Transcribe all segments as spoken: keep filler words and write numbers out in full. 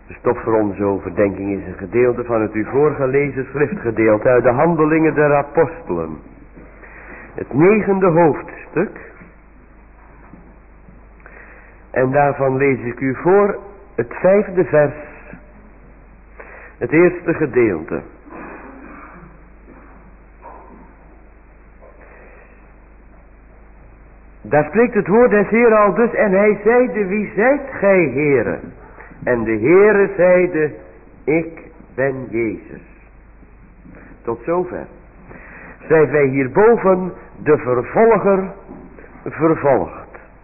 De stof voor onze overdenking is een gedeelte van het u voorgelezen schriftgedeelte uit de Handelingen der Apostelen. Het negende hoofdstuk. En daarvan lees ik u voor het vijfde vers. Het eerste gedeelte. Daar spreekt het woord des Heeren al dus. En hij zeide, wie zijt gij, Heere? En de Heere zeide, ik ben Jezus. Tot zover. Zijn wij hierboven de vervolger vervolgd.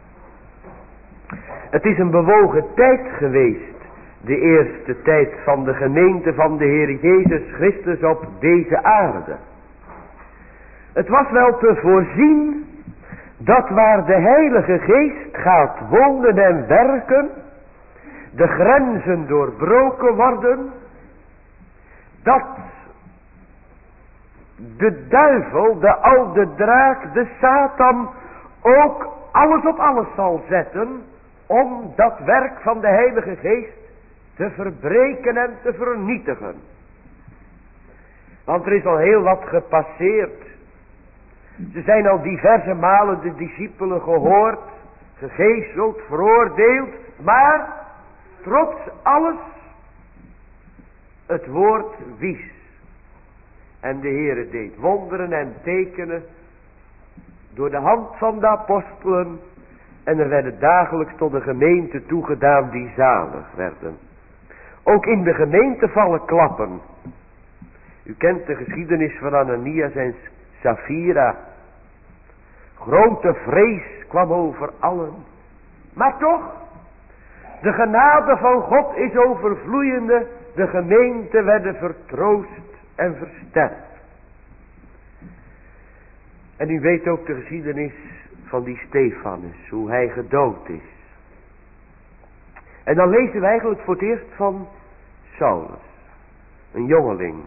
Het is een bewogen tijd geweest. De eerste tijd van de gemeente van de Heer Jezus Christus op deze aarde. Het was wel te voorzien dat waar de Heilige Geest gaat wonen en werken, de grenzen doorbroken worden, dat de duivel, de oude draak, de Satan ook alles op alles zal zetten om dat werk van de Heilige Geest te verbreken en te vernietigen. Want er is al heel wat gepasseerd. Ze zijn al diverse malen de discipelen gehoord, gegezeld, veroordeeld, maar trots alles het woord wies. En de Heere deed wonderen en tekenen door de hand van de apostelen. En er werden dagelijks tot de gemeente toegedaan die zalig werden. Ook in de gemeente vallen klappen. U kent de geschiedenis van Ananias en Sapphira. Grote vrees kwam over allen. Maar toch, de genade van God is overvloeiende. De gemeente werden vertroost en versterkt. En u weet ook de geschiedenis van die Stefanus, hoe hij gedood is. En dan lezen we eigenlijk voor het eerst van Saulus, een jongeling.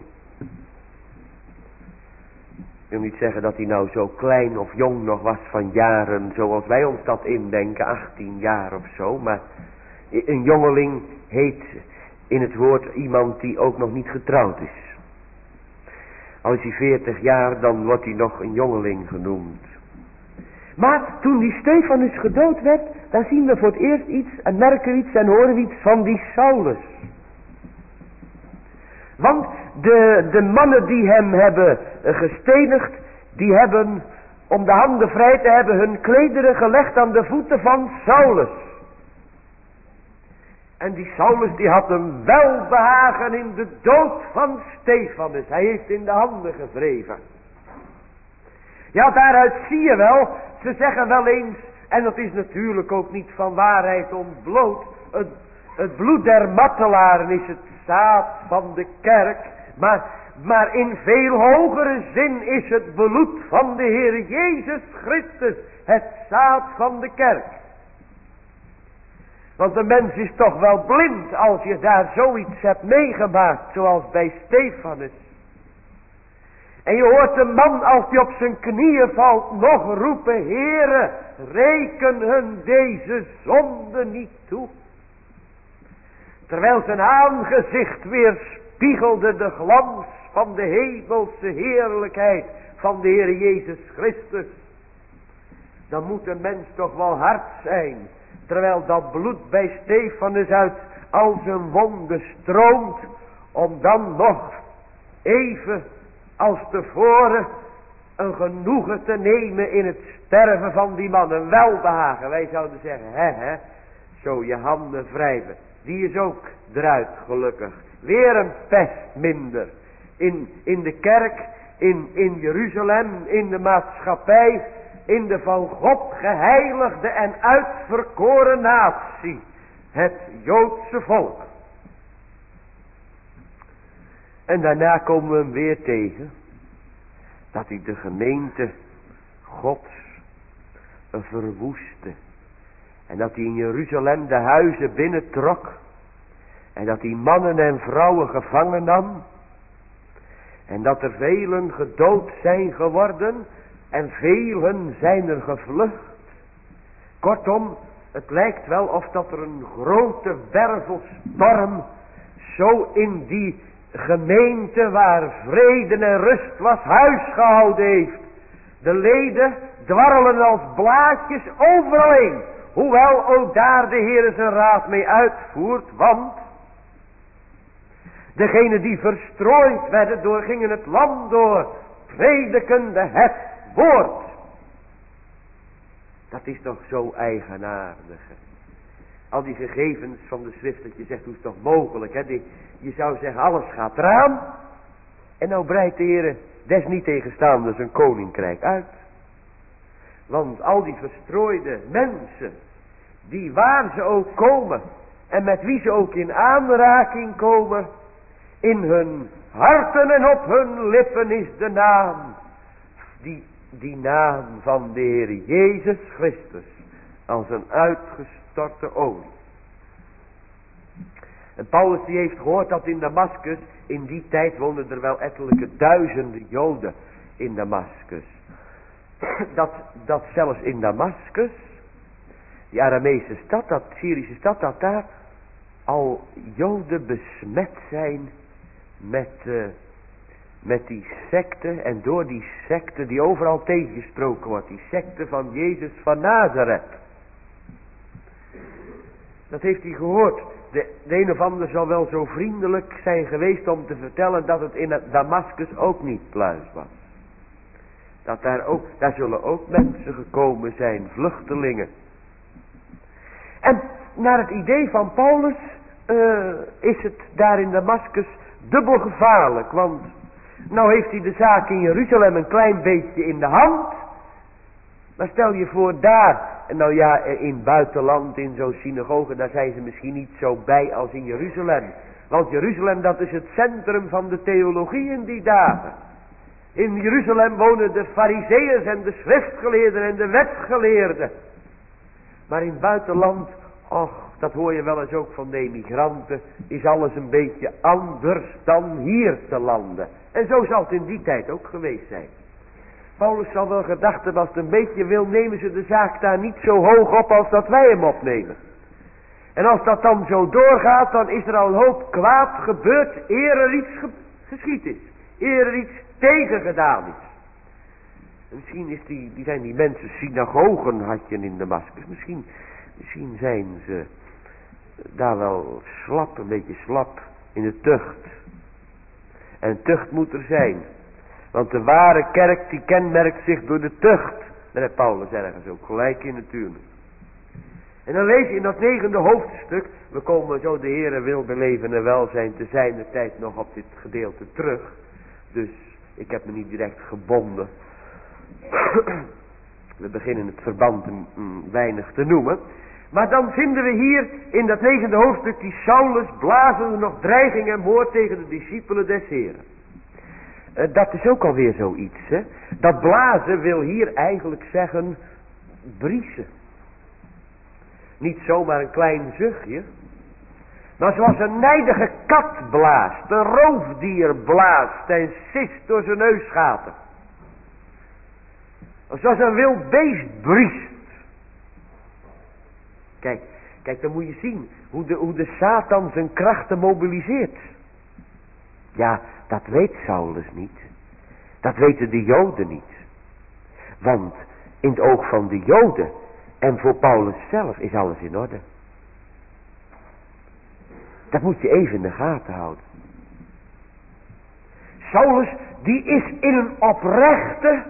Ik wil niet zeggen dat hij nou zo klein of jong nog was van jaren, zoals wij ons dat indenken, achttien jaar of zo. Maar een jongeling heet in het woord iemand die ook nog niet getrouwd is. Als hij veertig jaar, dan wordt hij nog een jongeling genoemd. Maar toen die Stefanus gedood werd, dan zien we voor het eerst iets en merken we iets en horen we iets van die Saulus. Want de, de mannen die hem hebben gestenigd, die hebben, om de handen vrij te hebben, hun klederen gelegd aan de voeten van Saulus. En die Saulus die had een welbehagen in de dood van Stefanus. Hij heeft in de handen gewreven. Ja, daaruit zie je wel, ze zeggen wel eens, en dat is natuurlijk ook niet van waarheid ontbloot, het, het bloed der martelaren is het zaad van de kerk, maar, maar in veel hogere zin is het bloed van de Heer Jezus Christus het zaad van de kerk. Want de mens is toch wel blind als je daar zoiets hebt meegemaakt, zoals bij Stefanus. En je hoort de man als hij op zijn knieën valt nog roepen, Heere, reken hun deze zonde niet toe. Terwijl zijn aangezicht weer spiegelde de glans van de hemelse heerlijkheid van de Heer Jezus Christus. Dan moet een mens toch wel hard zijn. Terwijl dat bloed bij Stefanus uit al zijn wonden stroomt. Om dan nog even als tevoren een genoegen te nemen in het sterven van die man. Een welbehagen. Wij zouden zeggen, hè hè. Zo je handen wrijven. Die is ook eruit gelukkig. Weer een pest minder. In, in de kerk, in, in Jeruzalem, in de maatschappij. In de van God geheiligde en uitverkoren natie. Het Joodse volk. En daarna komen we hem weer tegen. Dat hij de gemeente Gods verwoestte. En dat hij in Jeruzalem de huizen binnentrok. En dat hij mannen en vrouwen gevangen nam. En dat er velen gedood zijn geworden. En velen zijn er gevlucht. Kortom, het lijkt wel of dat er een grote wervelstorm zo in die gemeente waar vrede en rust was huisgehouden heeft. De leden dwarrelen als blaadjes overal heen. Hoewel ook daar de Heer zijn raad mee uitvoert. Want degenen die verstrooid werden door gingen het land door. Predikende het woord. Dat is toch zo eigenaardig. Al die gegevens van de schrift dat je zegt hoe is het toch mogelijk. Hè? Die, je zou zeggen alles gaat eraan. En nou breidt de Heer desniettegenstaande zijn koninkrijk uit. Want al die verstrooide mensen. Die waar ze ook komen. En met wie ze ook in aanraking komen. In hun harten en op hun lippen is de naam. Die, die naam van de Heer Jezus Christus. Als een uitgestorte olie. En Paulus die heeft gehoord dat in Damaskus. In die tijd woonden er wel ettelijke duizenden Joden in Damaskus. Dat, dat zelfs in Damaskus. Die Arameese stad, dat Syrische stad, dat daar al Joden besmet zijn met, uh, met die secte en door die secte die overal tegengesproken wordt. Die secte van Jezus van Nazareth. Dat heeft hij gehoord. De, de een of ander zal wel zo vriendelijk zijn geweest om te vertellen dat het in Damaskus ook niet pluis was. Dat daar ook, daar zullen ook mensen gekomen zijn, vluchtelingen. En naar het idee van Paulus uh, is het daar in Damaskus dubbel gevaarlijk. Want nou heeft hij de zaak in Jeruzalem een klein beetje in de hand. Maar stel je voor daar, en nou ja, in het buitenland, in zo'n synagoge, daar zijn ze misschien niet zo bij als in Jeruzalem. Want Jeruzalem, dat is het centrum van de theologie in die dagen. In Jeruzalem wonen de farizeeërs en de schriftgeleerden en de wetgeleerden. Maar in het buitenland, och, dat hoor je wel eens ook van de emigranten, is alles een beetje anders dan hier te landen. En zo zal het in die tijd ook geweest zijn. Paulus zal wel gedacht hebben, als het een beetje wil, nemen ze de zaak daar niet zo hoog op als dat wij hem opnemen. En als dat dan zo doorgaat, dan is er al een hoop kwaad gebeurd, eer er iets ge geschied is. Eer er iets tegen gedaan is. En misschien is die, die zijn die mensen synagogen had je in Damaskus. Misschien, misschien zijn ze daar wel slap, een beetje slap in de tucht. En tucht moet er zijn. Want de ware kerk die kenmerkt zich door de tucht. Daar heeft Paulus ergens ook gelijk in natuurlijk. En dan lees je in dat negende hoofdstuk. We komen zo de Heere wil beleven en welzijn te zijn de tijd nog op dit gedeelte terug. Dus ik heb me niet direct gebonden. We beginnen het verband mm, weinig te noemen. Maar dan vinden we hier in dat negende hoofdstuk die Saulus blazende nog dreiging en moord tegen de discipelen des Heren. Uh, dat is ook alweer zoiets. Hè? Dat blazen wil hier eigenlijk zeggen briesen. Niet zomaar een klein zuchtje. Maar zoals een nijdige kat blaast, een roofdier blaast en sist door zijn neusgaten. Of zoals een wild beest briest. Kijk, kijk, dan moet je zien hoe de, hoe de Satan zijn krachten mobiliseert. Ja, dat weet Saulus niet. Dat weten de Joden niet. Want in het oog van de Joden en voor Paulus zelf is alles in orde. Dat moet je even in de gaten houden. Saulus, die is in een oprechte,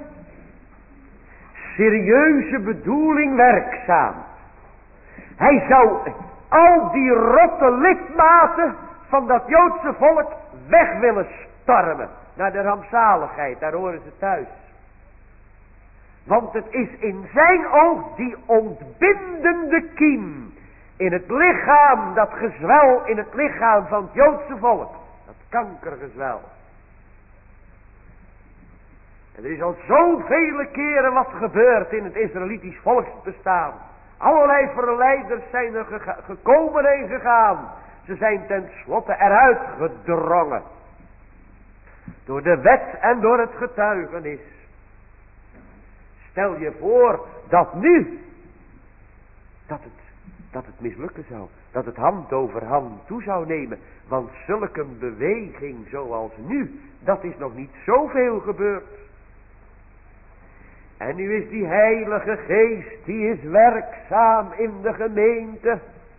serieuze bedoeling werkzaam. Hij zou al die rotte lidmaten van dat Joodse volk weg willen stormen. Naar de rampzaligheid, daar horen ze thuis. Want het is in zijn oog die ontbindende kiem. In het lichaam, dat gezwel in het lichaam van het Joodse volk. Dat kankergezwel. En er is al zoveel keren wat gebeurd in het Israëlitisch volksbestaan. Allerlei verleiders zijn er ge gekomen en gegaan. Ze zijn tenslotte eruit gedrongen. Door de wet en door het getuigenis. Stel je voor dat nu, dat het dat het mislukken zou. Dat het hand over hand toe zou nemen. Want zulke een beweging zoals nu, dat is nog niet zoveel gebeurd. En nu is die Heilige Geest, die is werkzaam in de gemeente.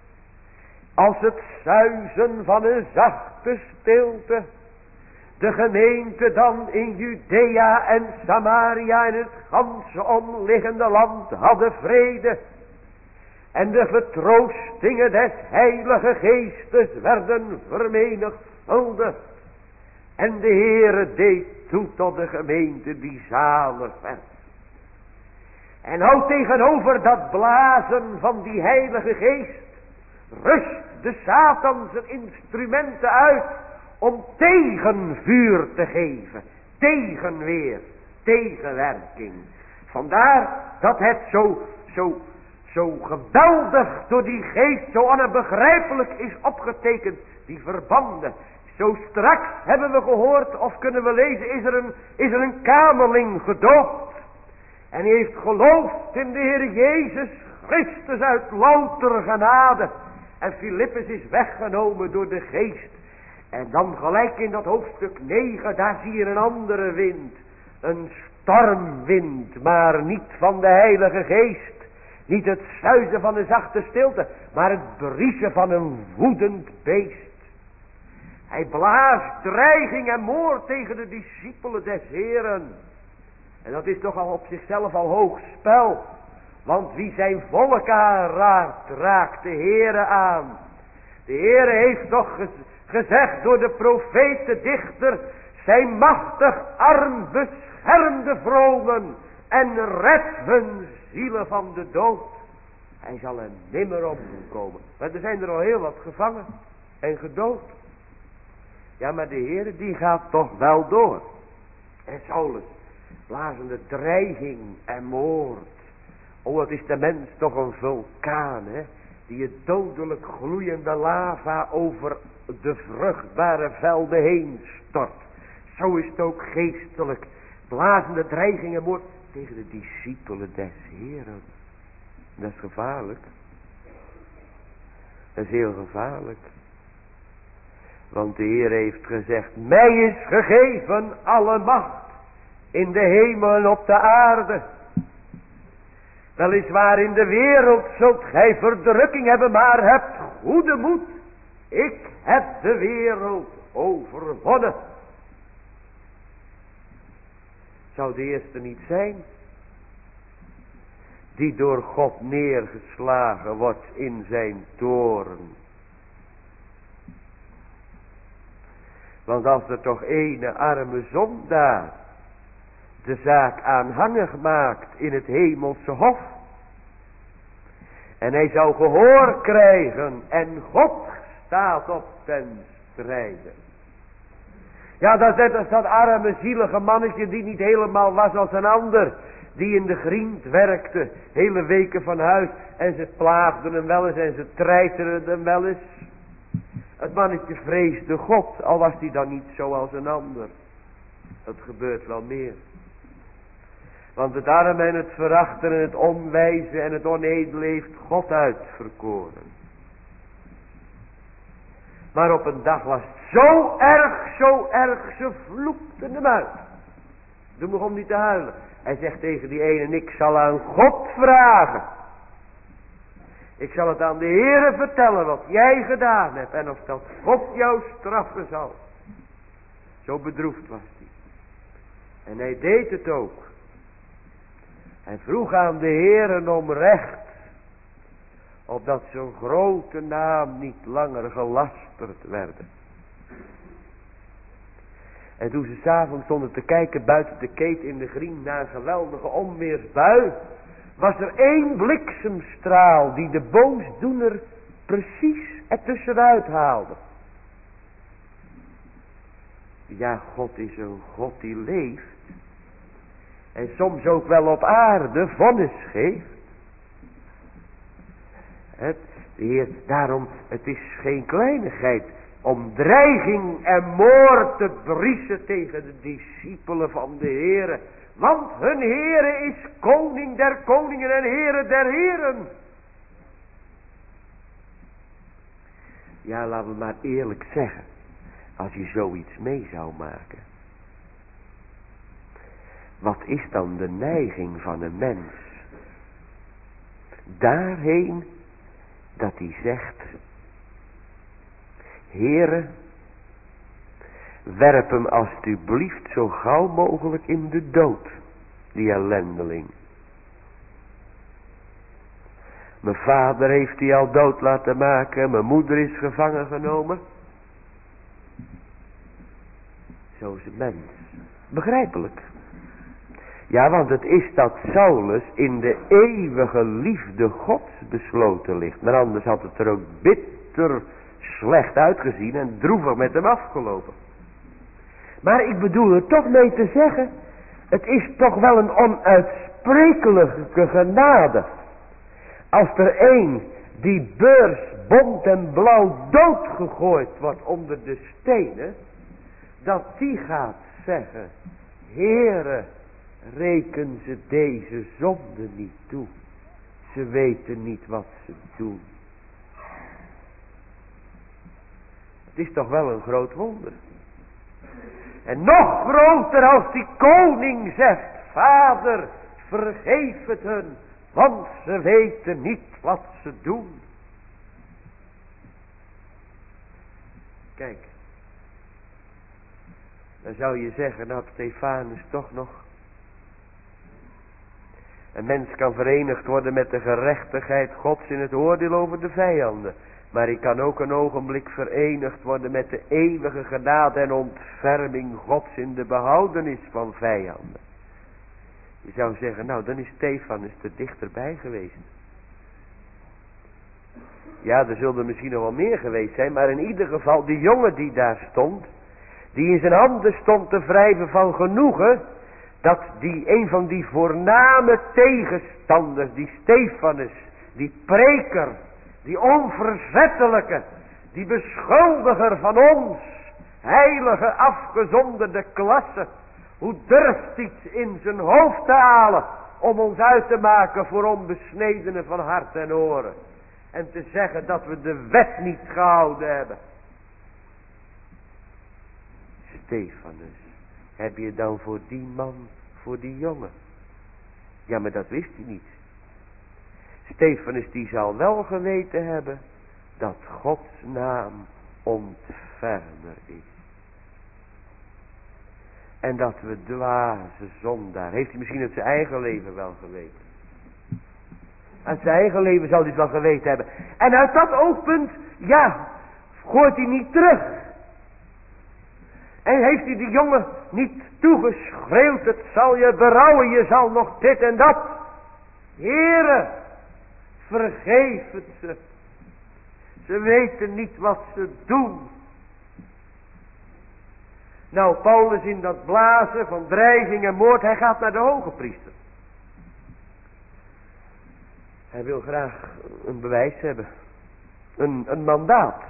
Als het suizen van een zachte stilte. De gemeente dan in Judea en Samaria en het ganse omliggende land hadden vrede. En de vertroostingen des Heilige Geestes werden vermenigvuldigd. En de Heere deed toe tot de gemeente die zalig werd. En nou tegenover dat blazen van die Heilige Geest rust de Satan zijn instrumenten uit om tegenvuur te geven, tegenweer, tegenwerking. Vandaar dat het zo, zo, zo geweldig door die geest zo onbegrijpelijk is opgetekend, die verbanden. Zo straks hebben we gehoord, of kunnen we lezen, is er een, is er een kamerling gedoopt. En hij heeft geloofd in de Heer Jezus Christus uit louter genade. En Filippus is weggenomen door de geest. En dan gelijk in dat hoofdstuk negen, daar zie je een andere wind. Een stormwind, maar niet van de Heilige Geest. Niet het suizen van een zachte stilte, maar het briezen van een woedend beest. Hij blaast dreiging en moord tegen de discipelen des Heren. En dat is toch al op zichzelf al hoog spel. Want wie zijn volk aanraakt, raakt de Heere aan. De Heere heeft toch gezegd door de profeet, de dichter, zijn machtig arm beschermt de vromen en redt hun zielen van de dood. Hij zal er nimmer op komen. Maar er zijn er al heel wat gevangen en gedood. Ja, maar de Heere die gaat toch wel door. En Saulus, blazende dreiging en moord. Oh, wat is de mens toch een vulkaan, hè? Die het dodelijk gloeiende lava over de vruchtbare velden heen stort. Zo is het ook geestelijk. Blazende dreiging en moord tegen de discipelen des Heren. Dat is gevaarlijk. Dat is heel gevaarlijk. Want de Heer heeft gezegd, mij is gegeven alle macht in de hemel en op de aarde. Weliswaar in de wereld zult gij verdrukking hebben, maar hebt goede moed. Ik heb de wereld overwonnen. Zou de eerste niet zijn die door God neergeslagen wordt in zijn toorn? Want als er toch ene arme zondaar de zaak aanhangig maakt in het hemelse hof, en hij zou gehoor krijgen en God staat op ten strijde. Ja, dat is net als dat arme zielige mannetje die niet helemaal was als een ander, die in de griend werkte, hele weken van huis, en ze plaagden hem wel eens en ze treiterden hem wel eens. Het mannetje vreesde God, al was hij dan niet zoals een ander. Dat gebeurt wel meer. Want het arme en het verachten en het onwijze en het onedele heeft God uitverkoren. Maar op een dag was het zo erg, zo erg, ze vloekten hem uit. Doe me om niet te huilen. Hij zegt tegen die ene, ik zal aan God vragen. Ik zal het aan de Heere vertellen wat jij gedaan hebt. En of dat God jou straffen zal. Zo bedroefd was hij. En hij deed het ook. Hij vroeg aan de Heere om recht. Opdat zijn grote naam niet langer gelasterd werd. En toen ze 's avonds stonden te kijken buiten de keet in de grien na een geweldige onweersbui, was er één bliksemstraal die de boosdoener precies ertussenuit haalde. Ja, God is een God die leeft. En soms ook wel op aarde vonnis geeft. Het, de Heer, daarom, het is geen kleinigheid om dreiging en moord te briesen tegen de discipelen van de Heere. Want hun Heere is koning der koningen en Heere der heren. Ja, laten we maar eerlijk zeggen. Als je zoiets mee zou maken. Wat is dan de neiging van een mens? Daarheen dat hij zegt. Heere, werp hem alstublieft zo gauw mogelijk in de dood. Die ellendeling. Mijn vader heeft die al dood laten maken. Mijn moeder is gevangen genomen. Zo is het mens. Begrijpelijk. Ja, want het is dat Saulus in de eeuwige liefde Gods besloten ligt. Maar anders had het er ook bitter slecht uitgezien en droevig met hem afgelopen. Maar ik bedoel er toch mee te zeggen. Het is toch wel een onuitsprekelijke genade. Als er een die beurs bont en blauw doodgegooid wordt onder de stenen. Dat die gaat zeggen. Heere, reken ze deze zonde niet toe. Ze weten niet wat ze doen. Het is toch wel een groot wonder. En nog groter als die koning zegt. Vader, vergeef het hun. Want ze weten niet wat ze doen. Kijk. Dan zou je zeggen, nou Stefanus toch nog. Een mens kan verenigd worden met de gerechtigheid Gods in het oordeel over de vijanden. Maar hij kan ook een ogenblik verenigd worden met de eeuwige genade en ontferming Gods in de behoudenis van vijanden. Je zou zeggen, nou dan is Stefanus er dichterbij geweest. Ja, er zullen misschien nog wel meer geweest zijn, maar in ieder geval die jongen die daar stond, die in zijn handen stond te wrijven van genoegen, dat die een van die voorname tegenstanders, die Stefanus, die preker, die onverzettelijke, die beschuldiger van ons, heilige afgezonderde klasse, hoe durft iets in zijn hoofd te halen om ons uit te maken voor onbesnedenen van hart en oren. En te zeggen dat we de wet niet gehouden hebben. Stefanus, heb je dan voor die man, voor die jongen? Ja, maar dat wist hij niet. Stefanus die zal wel geweten hebben dat Gods naam ontfermer is. En dat we dwaze zondaar. Heeft hij misschien uit zijn eigen leven wel geweten. Uit zijn eigen leven zal hij het wel geweten hebben. En uit dat oogpunt, ja, gooit hij niet terug. En heeft hij die jongen niet toegeschreeuwd, het zal je berouwen, je zal nog dit en dat. Heere, vergeef het ze. Ze weten niet wat ze doen. Nou, Paulus in dat blazen van dreiging en moord, hij gaat naar de hoge priester. Hij wil graag een bewijs hebben. Een, een mandaat.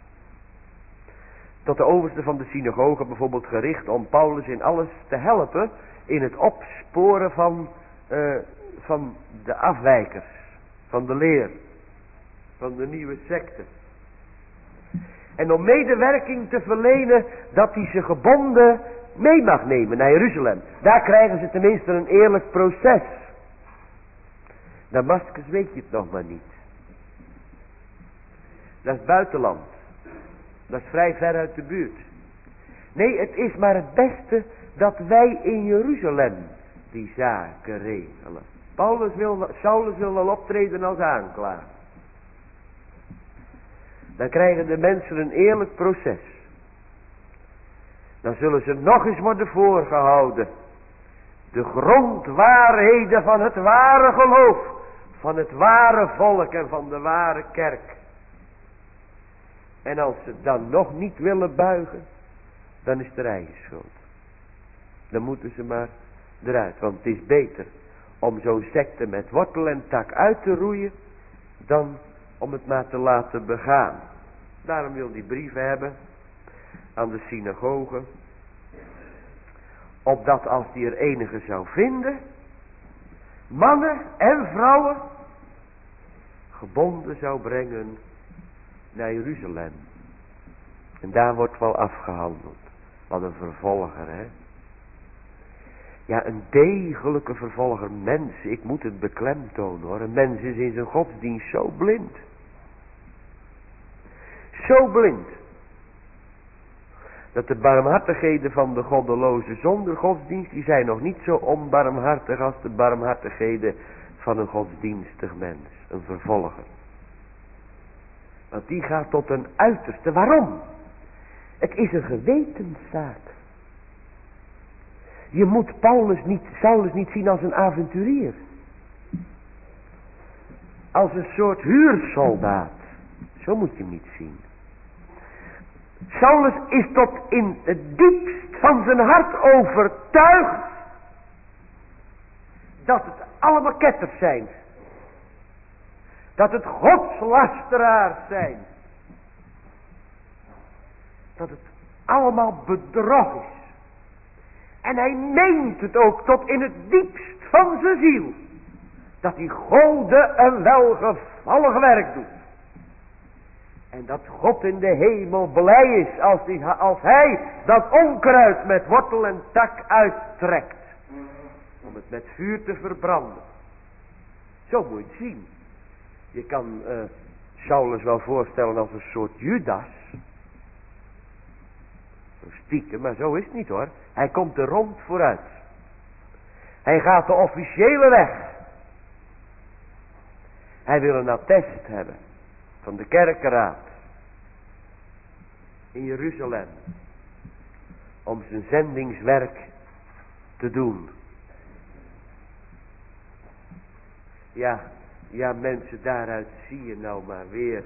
Tot de overste van de synagoge bijvoorbeeld gericht om Paulus in alles te helpen in het opsporen van, uh, van de afwijkers, van de leer, van de nieuwe secte. En om medewerking te verlenen dat hij ze gebonden mee mag nemen naar Jeruzalem. Daar krijgen ze tenminste een eerlijk proces. Damascus weet je het nog maar niet. Dat is buitenland. Dat is vrij ver uit de buurt. Nee, het is maar het beste dat wij in Jeruzalem die zaken regelen. Paulus wil, Saulus wil wel optreden als aanklager. Dan krijgen de mensen een eerlijk proces. Dan zullen ze nog eens worden voorgehouden. De grondwaarheden van het ware geloof. Van het ware volk en van de ware kerk. En als ze dan nog niet willen buigen, dan is het er eigen schuld. Dan moeten ze maar eruit. Want het is beter om zo'n secte met wortel en tak uit te roeien, dan om het maar te laten begaan. Daarom wil die brieven hebben aan de synagoge. Opdat als die er enige zou vinden, mannen en vrouwen, gebonden zou brengen naar Jeruzalem. En daar wordt wel afgehandeld. Wat een vervolger, hè. Ja, een degelijke vervolger. Mens, ik moet het beklemtonen hoor. Een mens is in zijn godsdienst zo blind. Zo blind. Dat de barmhartigheden van de goddeloze zonder godsdienst, die zijn nog niet zo onbarmhartig als de barmhartigheden van een godsdienstig mens. Een vervolger. Want die gaat tot een uiterste. Waarom? Het is een gewetenszaak. Je moet Paulus niet, Saulus niet zien als een avonturier. Als een soort huursoldaat. Zo moet je hem niet zien. Saulus is tot in het diepst van zijn hart overtuigd dat het allemaal ketters zijn. Dat het godslasteraars zijn. Dat het allemaal bedrog is. En hij meent het ook tot in het diepst van zijn ziel. Dat die Gode een welgevallig werk doet. En dat God in de hemel blij is als, die, als hij dat onkruid met wortel en tak uittrekt. Om het met vuur te verbranden. Zo moet je het zien. Je kan uh, Saulus wel voorstellen als een soort Judas. Zo stiekem, maar zo is het niet hoor. Hij komt er rond vooruit. Hij gaat de officiële weg. Hij wil een attest hebben van de kerkenraad in Jeruzalem om zijn zendingswerk te doen. Ja, ja mensen, daaruit zie je nou maar weer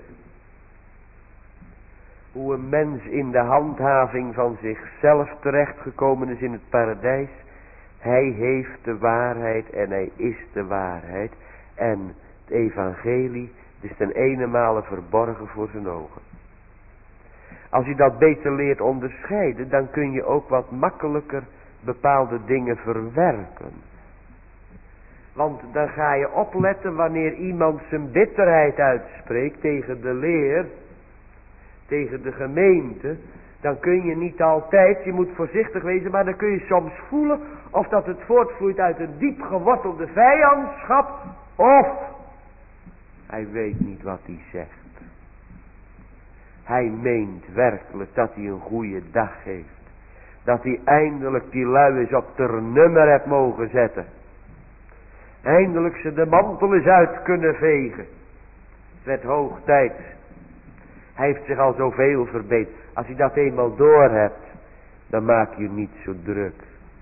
hoe een mens in de handhaving van zichzelf terechtgekomen is in het paradijs. Hij heeft de waarheid en hij is de waarheid. En het evangelie is ten ene verborgen voor zijn ogen. Als je dat beter leert onderscheiden, dan kun je ook wat makkelijker bepaalde dingen verwerken. Want dan ga je opletten wanneer iemand zijn bitterheid uitspreekt tegen de leer, tegen de gemeente. Dan kun je niet altijd, je moet voorzichtig wezen, maar dan kun je soms voelen of dat het voortvloeit uit een diep gewortelde vijandschap, of hij weet niet wat hij zegt. Hij meent werkelijk dat hij een goede dag heeft. Dat hij eindelijk die lui eens op ter nummer heeft mogen zetten. Eindelijk ze de mantel eens uit kunnen vegen. Het werd hoog tijd. Hij heeft zich al zoveel verbeterd. Als je dat eenmaal door hebt, dan maak je niet zo druk.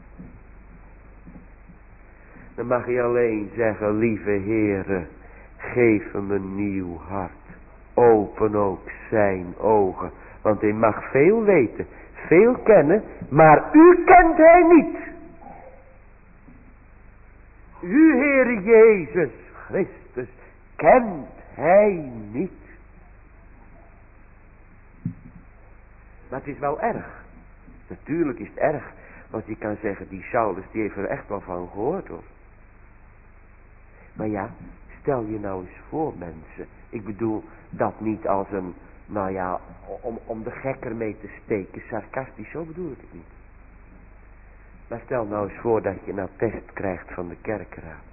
Dan mag je alleen zeggen, lieve Heere, geef hem een nieuw hart. Open ook zijn ogen. Want hij mag veel weten, veel kennen, maar u kent hij niet. U, Heer Jezus Christus, kent hij niet. Maar het is wel erg. Natuurlijk is het erg. Want je kan zeggen, die Saulus, die heeft er echt wel van gehoord hoor. Maar ja, stel je nou eens voor mensen. Ik bedoel dat niet als een, nou ja, om, om de gek ermee te steken. Sarcastisch, zo bedoel ik het niet. Maar stel nou eens voor dat je een attest krijgt van de kerkenraad.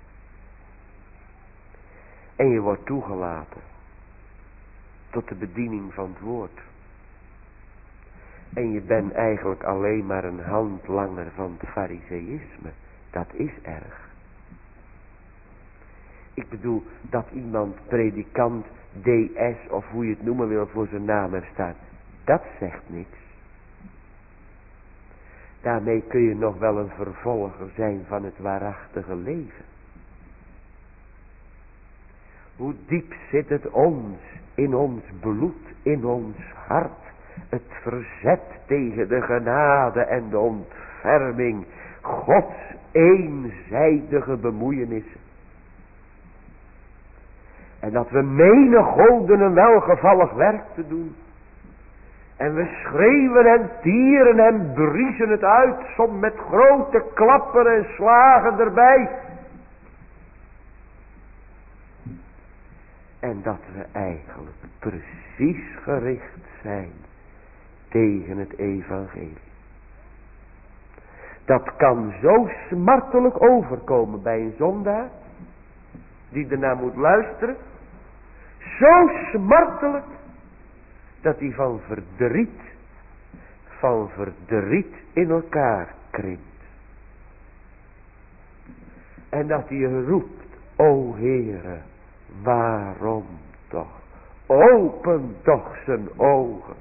En je wordt toegelaten tot de bediening van het woord. En je bent eigenlijk alleen maar een handlanger van het fariseïsme. Dat is erg. Ik bedoel dat iemand predikant D S of hoe je het noemen wil voor zijn naam er staat. Dat zegt niks. Daarmee kun je nog wel een vervolger zijn van het waarachtige leven. Hoe diep zit het ons, in ons bloed, in ons hart. Het verzet tegen de genade en de ontferming. Gods eenzijdige bemoeienissen. En dat we menigolden een welgevallig werk te doen. En we schreeuwen en tieren en briezen het uit. Soms met grote klappen en slagen erbij. En dat we eigenlijk precies gericht zijn tegen het evangelie. Dat kan zo smartelijk overkomen bij een zondaar die ernaar moet luisteren. Zo smartelijk dat hij van verdriet, van verdriet in elkaar krimpt. En dat hij roept, o Heere, waarom toch? Open toch zijn ogen.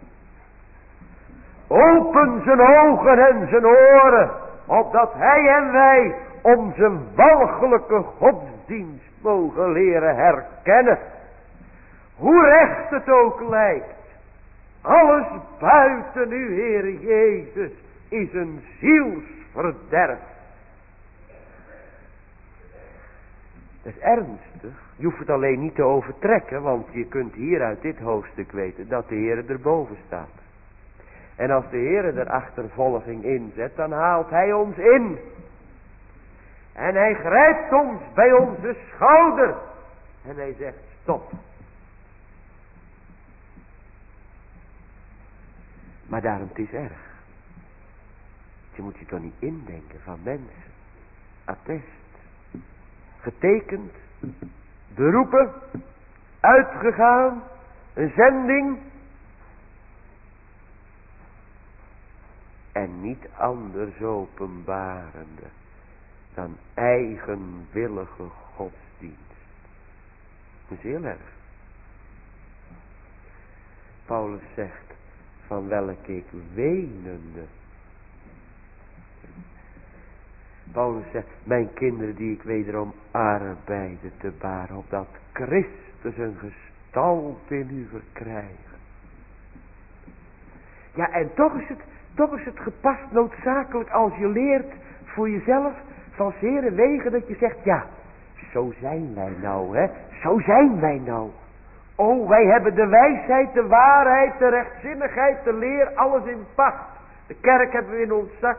Open zijn ogen en zijn oren, opdat hij en wij onze walgelijke godsdienst mogen leren herkennen. Hoe recht het ook lijkt. Alles buiten u, Heer Jezus, is een zielsverderf. Dat is ernstig. Je hoeft het alleen niet te overtrekken, want je kunt hier uit dit hoofdstuk weten dat de Heer erboven staat. En als de Heer er achtervolging inzet, dan haalt hij ons in. En hij grijpt ons bij onze schouder. En hij zegt, stop. Maar daarom, het is erg. Je moet je toch niet indenken van mensen. Attest. Getekend. Beroepen. Uitgegaan. Een zending. En niet anders openbarende dan eigenwillige godsdienst. Dat is heel erg. Paulus zegt, van welke ik wenende. Paulus zegt, mijn kinderen die ik wederom arbeide te baren, opdat Christus een gestalte in u verkrijgen. Ja, en toch is het, toch is het gepast noodzakelijk als je leert voor jezelf van zere wegen dat je zegt, ja, zo zijn wij nou, hè. Zo zijn wij nou. Oh, wij hebben de wijsheid, de waarheid, de rechtzinnigheid, de leer, alles in pacht. De kerk hebben we in ons zak.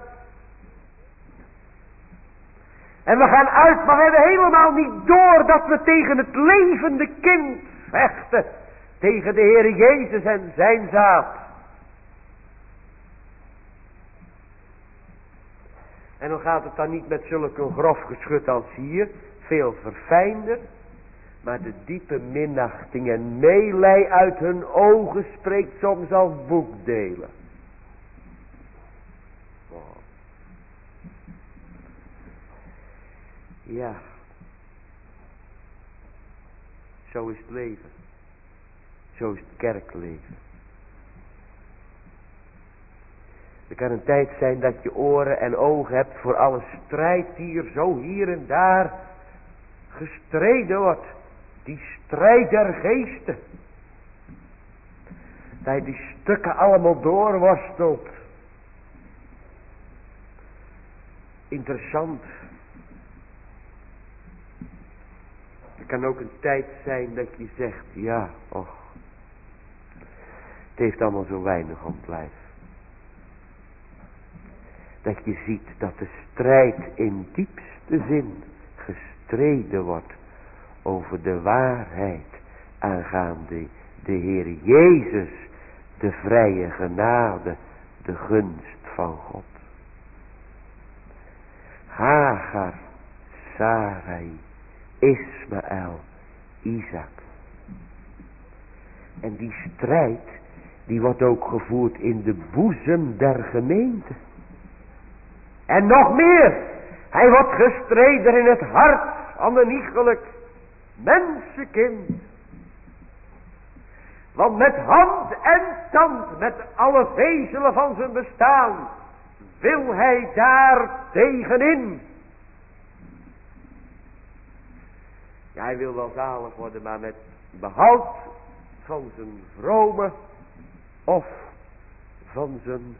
En we gaan uit, maar we hebben helemaal niet door dat we tegen het levende kind vechten. Tegen de Heer Jezus en zijn zaad. En dan gaat het dan niet met zulke grof geschut als hier. Veel verfijnder. Maar de diepe minachting en meelij uit hun ogen spreekt soms als boekdelen. Oh. Ja. Zo is het leven. Zo is het kerkleven. Er kan een tijd zijn dat je oren en ogen hebt voor alle strijd die hier zo hier en daar gestreden wordt. Die strijd der geesten. Dat je die stukken allemaal doorworstelt. Interessant. Er kan ook een tijd zijn dat je zegt, ja, och. Het heeft allemaal zo weinig om het lijf. Dat je ziet dat de strijd in diepste zin gestreden wordt over de waarheid aangaande de Heer Jezus, de vrije genade, de gunst van God. Hagar, Sarai, Ismaël, Isaac. En die strijd, die wordt ook gevoerd in de boezem der gemeente. En nog meer, hij wordt gestreden in het hart van een iegelijk mensenkind. Want met hand en tand, met alle vezelen van zijn bestaan, wil hij daar tegenin. Ja, hij wil wel zalig worden, maar met behoud van zijn vrome of van zijn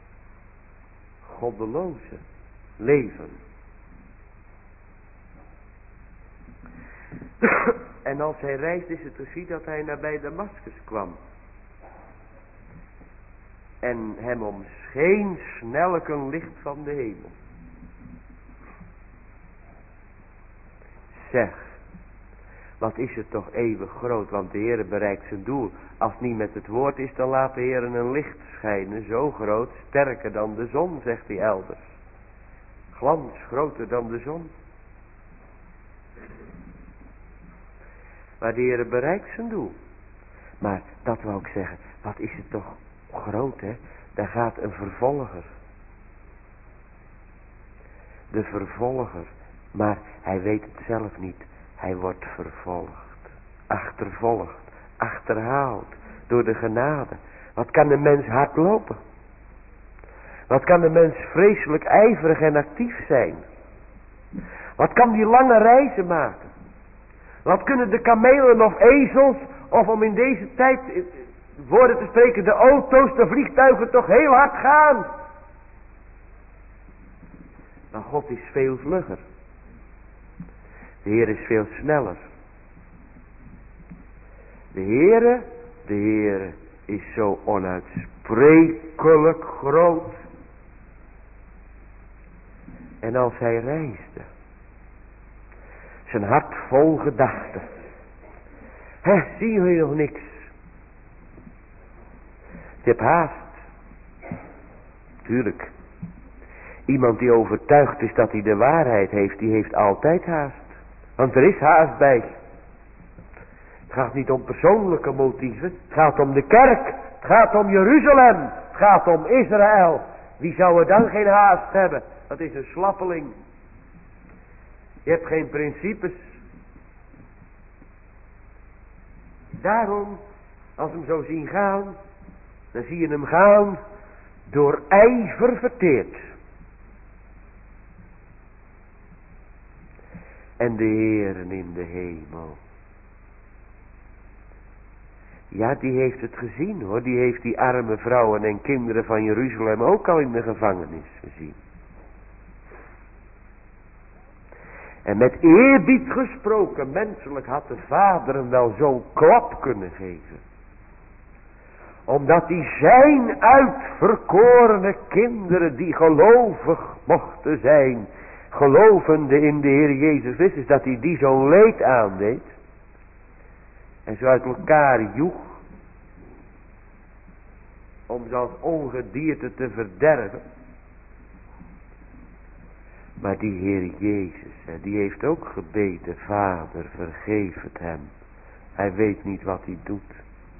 goddeloze leven. En als hij reist is het gezien dat hij nabij Damaskus kwam. En hem omscheen snellijk een licht van de hemel. wat is het toch eeuwig groot, want de Heere bereikt zijn doel. Als het niet met het woord is, dan laat de Heere een licht schijnen, zo groot, sterker dan de zon, zegt hij elders. Glans groter dan de zon. Maar de Heere bereikt zijn doel. Maar dat wou ik zeggen, wat is het toch groot, hè? Daar gaat een vervolger. De vervolger, maar hij weet het zelf niet. Hij wordt vervolgd, achtervolgd, achterhaald door de genade. Wat kan de mens hard lopen? Wat kan de mens vreselijk ijverig en actief zijn? Wat kan die lange reizen maken? Wat kunnen de kamelen of ezels, of om in deze tijd woorden te spreken, de auto's, de vliegtuigen toch heel hard gaan? Maar God is veel vlugger. De Heer is veel sneller. De Heere, de Heere is zo onuitsprekelijk groot. En als hij reisde, zijn hart vol gedachten. Hè, zie je nog niks? Je hebt haast. Tuurlijk. Iemand die overtuigd is dat hij de waarheid heeft, die heeft altijd haast. Want er is haast bij. Het gaat niet om persoonlijke motieven. Het gaat om de kerk. Het gaat om Jeruzalem. Het gaat om Israël. Wie zou er dan geen haast hebben? Dat is een slappeling. Je hebt geen principes. Daarom, als we hem zo zien gaan, dan zie je hem gaan door ijver verteerd. En de Heeren in de hemel. Ja, die heeft het gezien hoor. Die heeft die arme vrouwen en kinderen van Jeruzalem ook al in de gevangenis gezien. En met eerbied gesproken, menselijk had de vader hem wel zo'n klap kunnen geven. Omdat hij zijn uitverkorene kinderen die gelovig mochten zijn, gelovende in de Heer Jezus Christus, dat hij die zo'n leed aandeed. En zo uit elkaar joeg. Om ze als ongedierte te verderven. Maar die Heer Jezus, die heeft ook gebeden, Vader, vergeef het hem. Hij weet niet wat hij doet.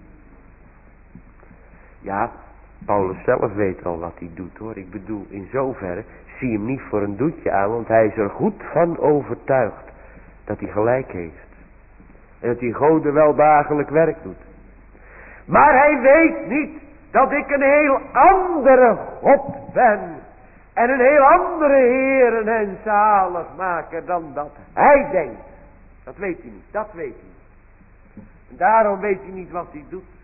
Ja, Paulus zelf weet al wat hij doet hoor. Ik bedoel, in zoverre, zie hem niet voor een doetje aan, want hij is er goed van overtuigd dat hij gelijk heeft. En dat hij Gode wel dagelijk werk doet. Maar hij weet niet dat ik een heel andere God ben. En een heel andere Heer en zaligmaker dan dat hij denkt. Dat weet hij niet, dat weet hij niet. En daarom weet hij niet wat hij doet.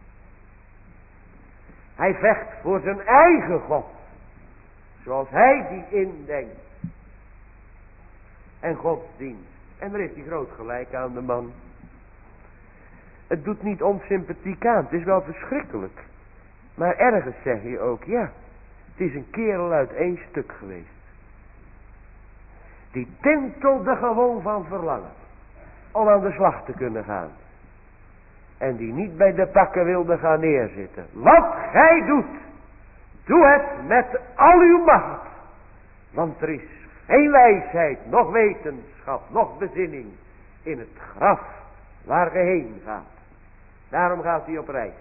Hij vecht voor zijn eigen God. Zoals hij die indenkt. En godsdienst. En daar is hij groot gelijk aan de man. Het doet niet onsympathiek aan. Het is wel verschrikkelijk. Maar ergens zeg je ook, ja. Het is een kerel uit één stuk geweest. Die tintelde gewoon van verlangen. Om aan de slag te kunnen gaan. En die niet bij de pakken wilde gaan neerzitten. Wat gij doet. Doe het met al uw macht. Want er is geen wijsheid, nog wetenschap, nog bezinning in het graf waar ge heen gaat. Daarom gaat hij op reis.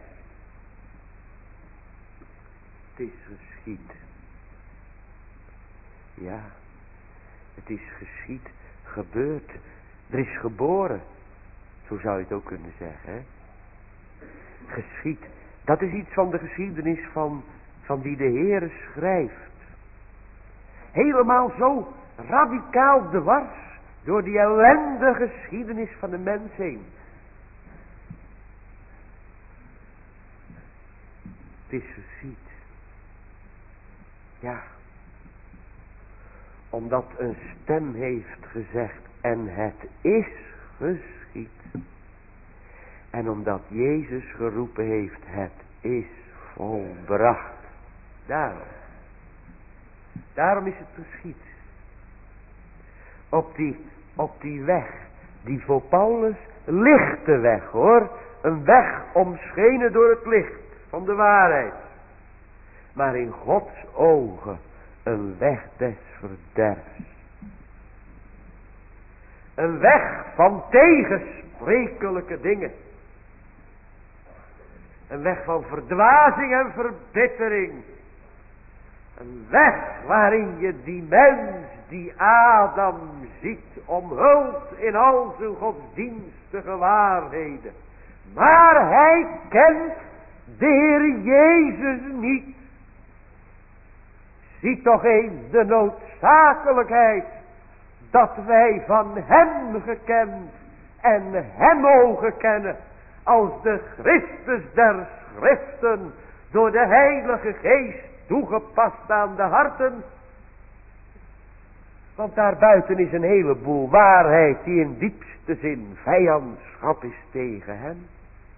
Het is geschied. Ja, het is geschied, gebeurd. Er is geboren. Zo zou je het ook kunnen zeggen, hè. Geschied. Dat is iets van de geschiedenis van, van die de Heere schrijft. Helemaal zo radicaal dwars door die ellendige geschiedenis van de mens heen. Het is geschied. Ja. Omdat een stem heeft gezegd en het is geschied. En omdat Jezus geroepen heeft, het is volbracht. Daarom. Daarom is het geschied. Op die, op die weg die voor Paulus lichte weg hoor. Een weg omschenen door het licht van de waarheid. Maar in Gods ogen een weg des verderfs. Een weg van tegensprekelijke dingen. Een weg van verdwazing en verbittering. Een weg waarin je die mens, die Adam ziet, omhuld in al zijn godsdienstige waarheden. Maar hij kent de Heer Jezus niet. Zie toch eens de noodzakelijkheid dat wij van hem gekend en hem mogen kennen als de Christus der Schriften door de Heilige Geest toegepast aan de harten. Want daarbuiten is een heleboel waarheid die in diepste zin vijandschap is tegen hem.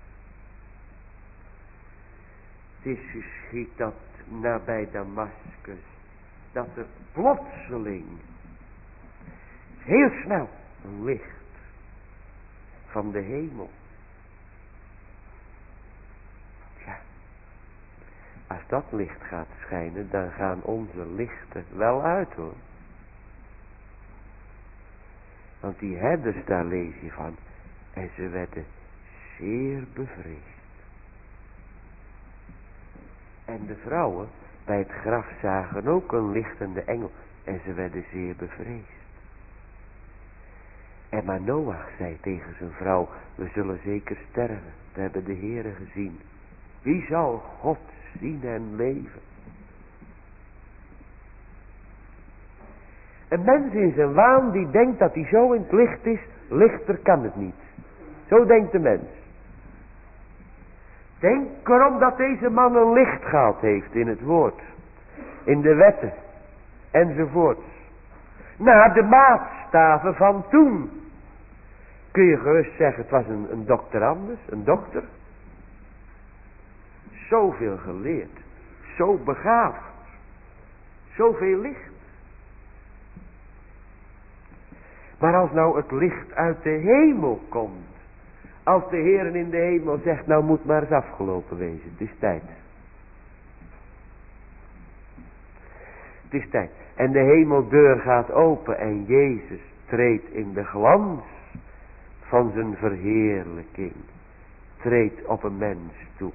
Het is geschied dat nabij Damaskus, dat er plotseling, heel snel, een licht van de hemel. Ja, als dat licht gaat schijnen, dan gaan onze lichten wel uit hoor. Want die herders, daar lees je van, en ze werden zeer bevreesd. En de vrouwen bij het graf zagen ook een lichtende engel. En ze werden zeer bevreesd. En maar Noach zei tegen zijn vrouw, we zullen zeker sterven. We hebben de Heere gezien. Wie zal God zien en leven? Een mens in zijn waan die denkt dat hij zo in het licht is, lichter kan het niet. Zo denkt de mens. Denk erom dat deze man een licht gehad heeft in het woord, in de wetten enzovoorts. Naar de maatstaven van toen. Kun je gerust zeggen, het was een, een doctorandus, een dokter. Zoveel geleerd, zo begaafd, zoveel licht. Maar als nou het licht uit de hemel komt, als de Heer in de hemel zegt, nou moet maar eens afgelopen wezen, het is tijd. Het is tijd. En de hemeldeur gaat open en Jezus treedt in de glans van zijn verheerlijking. Treedt op een mens toe.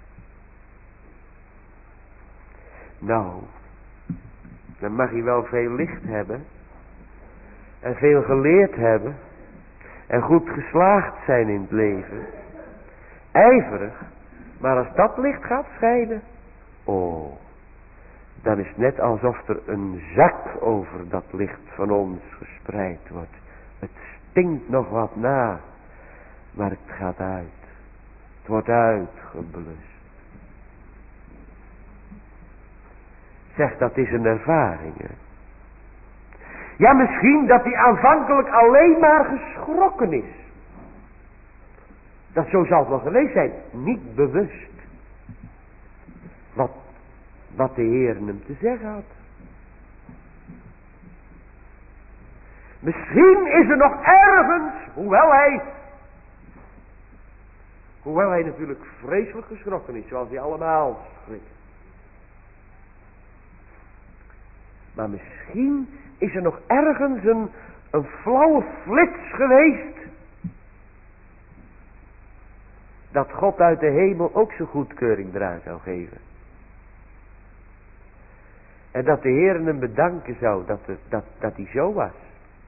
Nou, dan mag hij wel veel licht hebben. En veel geleerd hebben. En goed geslaagd zijn in het leven. Ijverig. Maar als dat licht gaat schijnen. Oh. Dan is het net alsof er een zak over dat licht van ons gespreid wordt. Het stinkt nog wat na. Maar het gaat uit. Het wordt uitgeblust. Zeg, dat is een ervaring. Hè? Ja, misschien dat hij aanvankelijk alleen maar geschrokken is. Dat zo zal het wel geweest zijn. Niet bewust. Wat, wat de Heer hem te zeggen had. Misschien is er nog ergens, hoewel hij, hoewel hij natuurlijk vreselijk geschrokken is, zoals hij allemaal schrikken. Maar misschien is er nog ergens een, een flauwe flits geweest. Dat God uit de hemel ook zijn goedkeuring eraan zou geven. En dat de Heer hem bedanken zou dat, het, dat, dat hij zo was.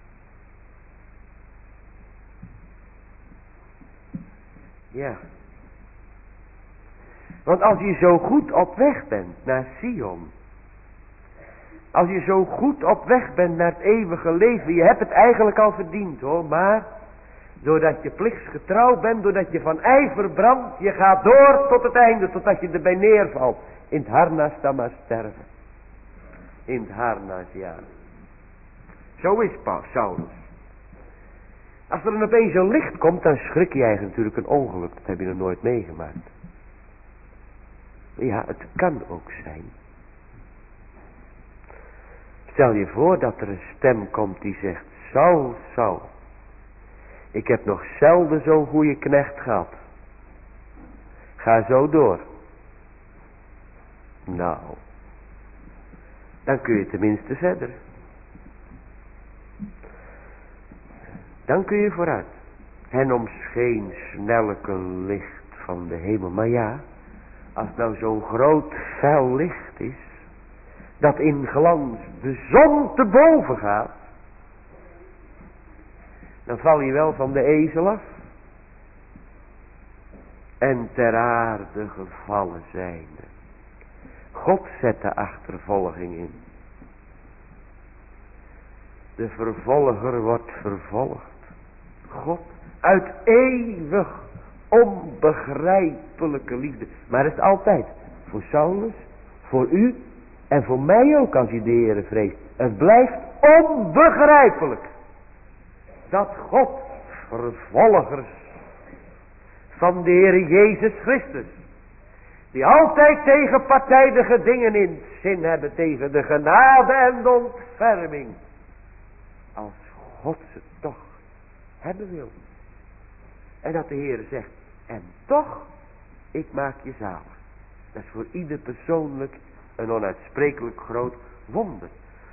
Ja. Want als je zo goed op weg bent naar Sion. Als je zo goed op weg bent naar het eeuwige leven. Je hebt het eigenlijk al verdiend hoor. Maar doordat je plichtsgetrouw bent. Doordat je van ijver brandt. Je gaat door tot het einde. Totdat je erbij neervalt. In het harnas dan maar sterven. In het harnas ja. Zo is Paul, Saulus. Als er dan opeens een licht komt. Dan schrik je eigenlijk natuurlijk een ongeluk. Dat heb je nog nooit meegemaakt. Ja, het kan ook zijn. Stel je voor dat er een stem komt die zegt. Saul, Saul. Ik heb nog zelden zo'n goede knecht gehad. Ga zo door. Nou, dan kun je tenminste verder. Dan kun je vooruit. En omscheen snelke licht van de hemel. Maar ja, als nou zo'n groot fel licht is, dat in glans de zon te boven gaat, dan val je wel van de ezel af. En ter aarde gevallen zijnde. God zet de achtervolging in. De vervolger wordt vervolgd. God uit eeuwig onbegrijpelijke liefde. Maar het is altijd voor Saulus, voor u en voor mij ook als je de Heere vreest. Het blijft onbegrijpelijk dat God vervolgers van de Heere Jezus Christus, die altijd tegen partijdige dingen in het zin hebben, tegen de genade en de ontferming, als God ze toch hebben wil. En dat de Heer zegt, en toch, ik maak je zalig. Dat is voor ieder persoonlijk een onuitsprekelijk groot wonder.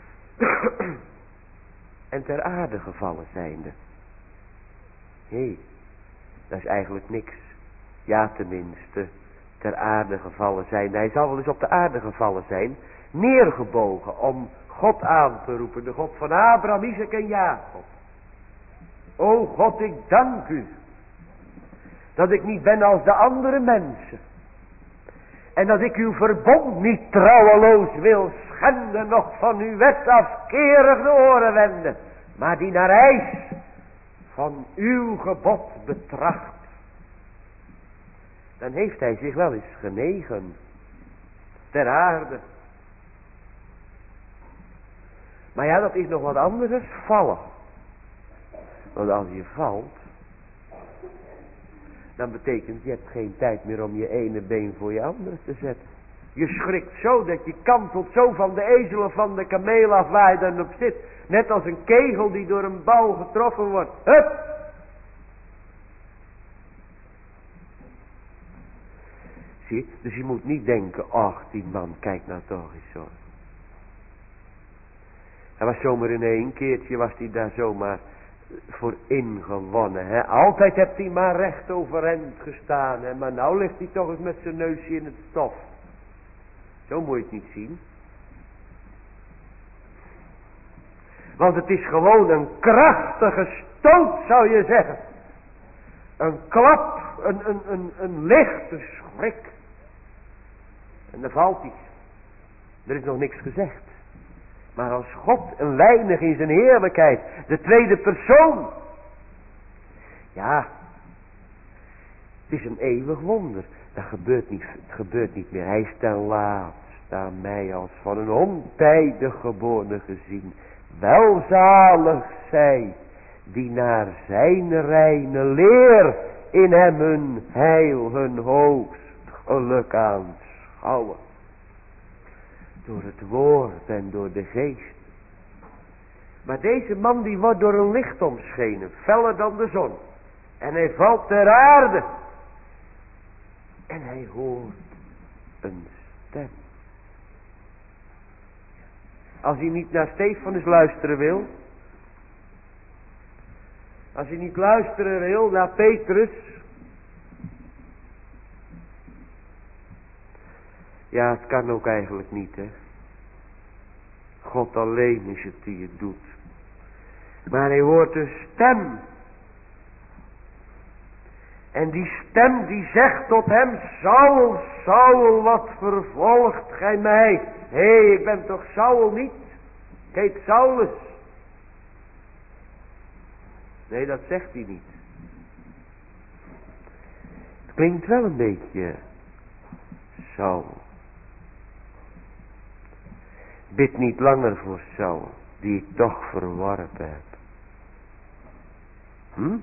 En ter aarde gevallen zijnde. Hé, hey, dat is eigenlijk niks. Ja, tenminste, ter aarde gevallen zijn. Hij zal wel eens op de aarde gevallen zijn, neergebogen om God aan te roepen. De God van Abraham, Isaac en Jacob. O God, ik dank u dat ik niet ben als de andere mensen. En dat ik uw verbond niet trouweloos wil schenden, nog van uw wet afkerig de oren wenden, maar die naar eis van uw gebod betracht. Dan heeft hij zich wel eens genegen ter aarde. Maar ja, dat is nog wat anders dan vallen. Want als je valt, dan betekent je hebt geen tijd meer om je ene been voor je andere te zetten. Je schrikt zo dat je kantelt zo van de ezel of van de kameel af waar je dan op zit. Net als een kegel die door een bal getroffen wordt. Hup! Zie je? Dus je moet niet denken, ach die man, kijk nou toch eens zo. Hij was zomaar in één keertje, was hij daar zomaar voor ingewonnen. Hè? Altijd heeft hij maar recht overeind gestaan. Hè? Maar nou ligt hij toch eens met zijn neusje in het stof. Zo moet je het niet zien. Want het is gewoon een krachtige stoot, zou je zeggen. Een klap, een, een, een, een lichte schrik. En dan valt hij. Er is nog niks gezegd. Maar als God een weinig in zijn heerlijkheid, de tweede persoon. Ja, het is een eeuwig wonder. Dat gebeurt niet, het gebeurt niet meer. Hij is ten laatste aan mij als van een ontijdig geboren gezien. Welzalig zij die naar zijn reine leer in hem hun heil, hun hoogst geluk aanschouwen. Door het woord en door de geest. Maar deze man die wordt door een licht omschenen, feller dan de zon. En hij valt ter aarde. En hij hoort een stem. Als hij niet naar Stefanus luisteren wil. Als hij niet luisteren wil naar Petrus. Ja, het kan ook eigenlijk niet, hè. God alleen is het die het doet. Maar hij hoort een stem. En die stem die zegt tot hem, Saul, Saul, wat vervolgt gij mij? Hé, hey, ik ben toch Saul niet? Ik heet Saulus. Nee, dat zegt hij niet. Het klinkt wel een beetje Saul. Bid niet langer voor Saul, die ik toch verworpen heb. Hm?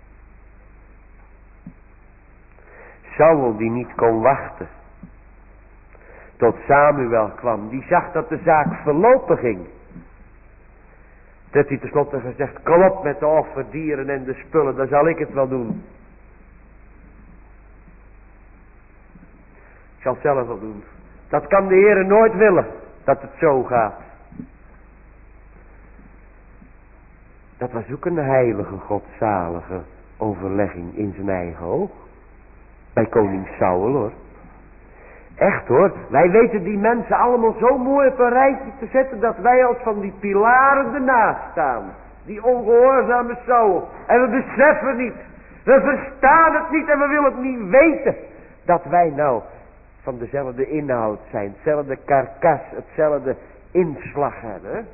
Saul die niet kon wachten tot Samuel kwam, die zag dat de zaak verlopen ging. Toen heeft hij tenslotte gezegd, kom op met de offerdieren en de spullen, dan zal ik het wel doen. Ik zal het zelf wel doen. Dat kan de Heer nooit willen, dat het zo gaat. Dat was ook een heilige, godzalige overlegging in zijn eigen oog. Bij koning Saul hoor. Echt hoor, wij weten die mensen allemaal zo mooi op een rijtje te zetten, dat wij als van die pilaren ernaast staan. Die ongehoorzame Saul. En we beseffen niet, we verstaan het niet en we willen het niet weten. Dat wij nou van dezelfde inhoud zijn, hetzelfde karkas, hetzelfde inslag hebben.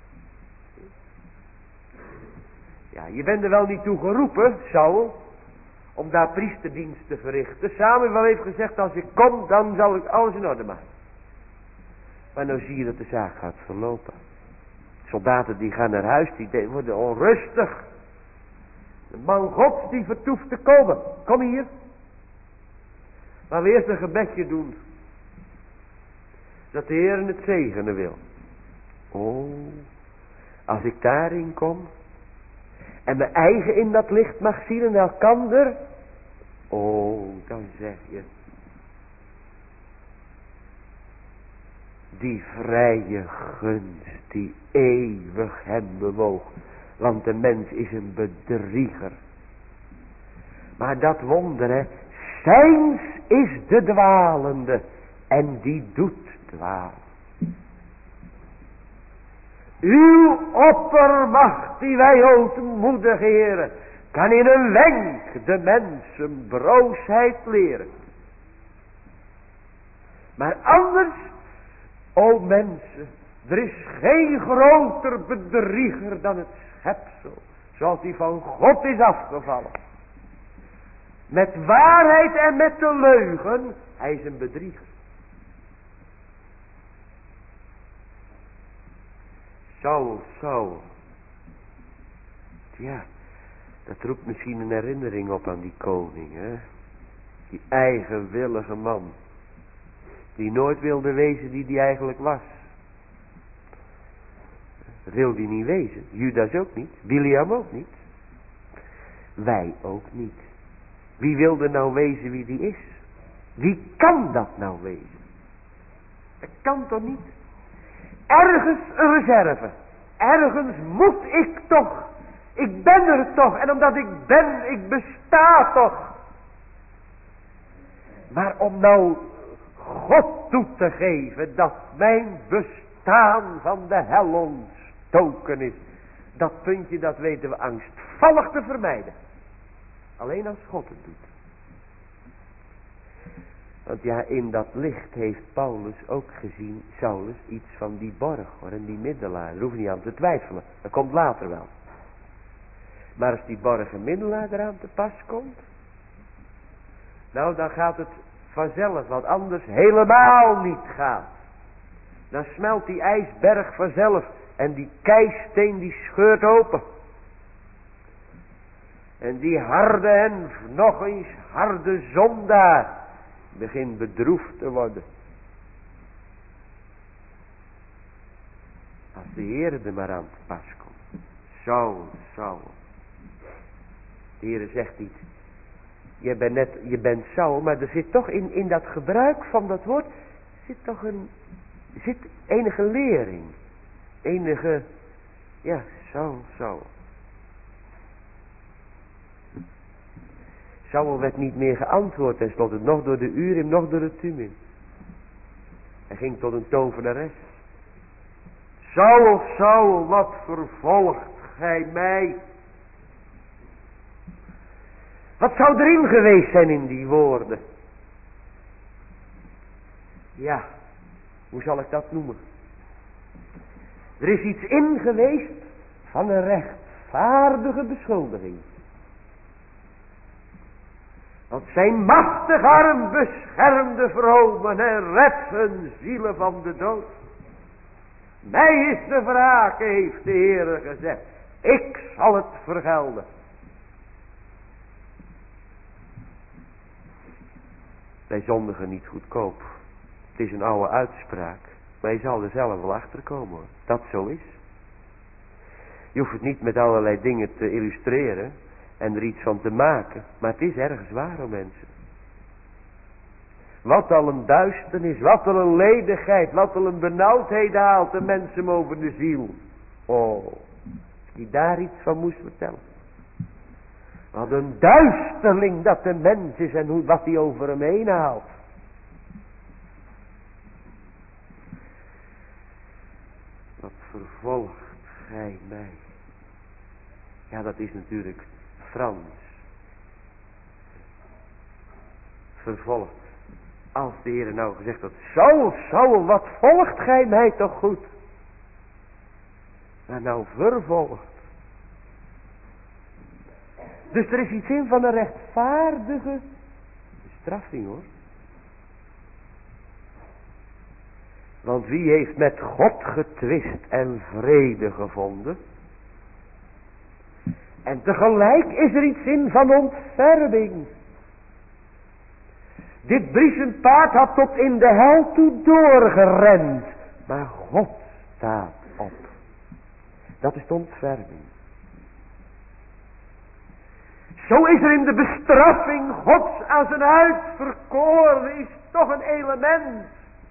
Ja, je bent er wel niet toe geroepen, Saul, om daar priesterdienst te verrichten. Samuel heeft gezegd, als ik kom, dan zal ik alles in orde maken. Maar nou zie je dat de zaak gaat verlopen. Soldaten die gaan naar huis, die worden onrustig. De man Gods die vertoeft te komen. Kom hier. Laten we eerst een gebedje doen. Dat de Heer het zegenen wil. Oh, als ik daarin kom. En mijn eigen in dat licht mag zien en elkander. Oh, dan zeg je. Die vrije gunst die eeuwig hem bewoog. Want de mens is een bedrieger. Maar dat wonder, hè. Zijns is de dwalende. En die doet dwalen. Uw oppermacht die wij ootmoedig eren, kan in een wenk de mensen broosheid leren. Maar anders, o mensen, er is geen groter bedrieger dan het schepsel, zoals die van God is afgevallen. Met waarheid en met de leugen, hij is een bedrieger. Saul, Saul. Ja, dat roept misschien een herinnering op aan die koning, hè. Die eigenwillige man. Die nooit wilde wezen die die eigenlijk was. Dat wilde hij niet wezen. Judas ook niet. Biliam ook niet. Wij ook niet. Wie wilde nou wezen wie die is? Wie kan dat nou wezen? Dat kan toch niet? Ergens een reserve. Ergens moet ik toch. Ik ben er toch. En omdat ik ben, ik besta toch. Maar om nou God toe te geven dat mijn bestaan van de hel ontstoken is. Dat puntje, dat weten we angstvallig te vermijden. Alleen als God het doet. Want ja, in dat licht heeft Paulus ook gezien, Saulus, iets van die borg hoor, en die middelaar. Daar hoef je niet aan te twijfelen. Dat komt later wel. Maar als die borg en middelaar eraan te pas komt, nou dan gaat het vanzelf, wat anders helemaal niet gaat. Dan smelt die ijsberg vanzelf en die keisteen die scheurt open. En die harde en nog eens harde zondaar begint bedroefd te worden. Als de Heer er maar aan te pas komt. Saul, Saul. De Heer zegt niet. Je bent net, je bent Saul, maar er zit toch in, in dat gebruik van dat woord, zit toch een, zit enige lering. Enige, ja, Saul, Saul. Saul werd niet meer geantwoord tenslotte, nog door de Urim, nog door de Thummim. Hij ging tot een tovenares. Saul, Saul, wat vervolgt gij mij? Wat zou erin geweest zijn in die woorden? Ja, hoe zal ik dat noemen? Er is iets in geweest van een rechtvaardige beschuldiging. Want zijn machtig arm beschermde vromen en redt hun zielen van de dood. Mij is de wrake, heeft de Heere gezegd. Ik zal het vergelden. Wij zondigen niet goedkoop. Het is een oude uitspraak. Maar je zal er zelf wel achter komen hoor. Dat zo is. Je hoeft het niet met allerlei dingen te illustreren en er iets van te maken. Maar het is ergens waar, o mensen. Wat al een duisternis, wat al een ledigheid, wat al een benauwdheid haalt de mensen over de ziel. Oh, die daar iets van moest vertellen. Wat een duisterling dat de mens is en hoe, wat hij over hem heen haalt. Wat vervolgt gij mij? Ja, dat is natuurlijk Frans. Vervolgt. Als de Heer nou gezegd had, Saul, Saul, wat volgt gij mij toch goed? Maar nou vervolgt. Dus er is iets in van een rechtvaardige bestraffing, hoor. Want wie heeft met God getwist en vrede gevonden? En tegelijk is er iets in van ontferming. Dit briezenpaard had tot in de hel toe doorgerend. Maar God staat op. Dat is de ontferming. Zo is er in de bestraffing Gods als een uitverkorene is toch een element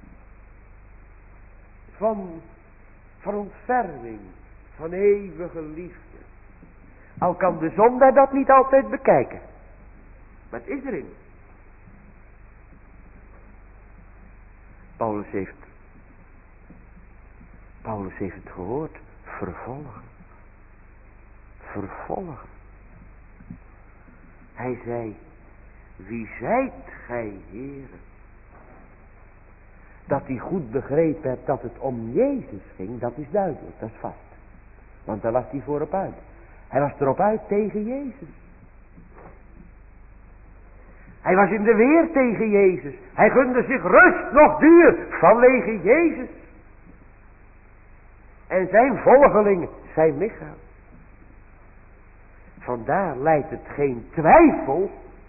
van, van ontferming, van eeuwige liefde. Al kan de zondaar dat niet altijd bekijken. Maar het is erin. Paulus heeft, Paulus heeft het gehoord. Vervolgen. Vervolgen. Hij zei, wie zijt gij, Heere? Dat hij goed begrepen hebt dat het om Jezus ging, dat is duidelijk, dat is vast. Want daar was hij voor op uit. Hij was erop uit tegen Jezus. Hij was in de weer tegen Jezus. Hij gunde zich rust nog duur vanwege Jezus. En zijn volgelingen, zijn lichaam. Vandaar leidt het geen twijfel